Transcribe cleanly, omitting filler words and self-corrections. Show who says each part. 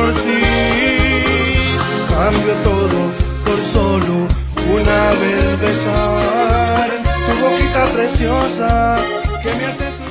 Speaker 1: por ti. Cambio todo por solo una vez besar tu boquita preciosa que me hace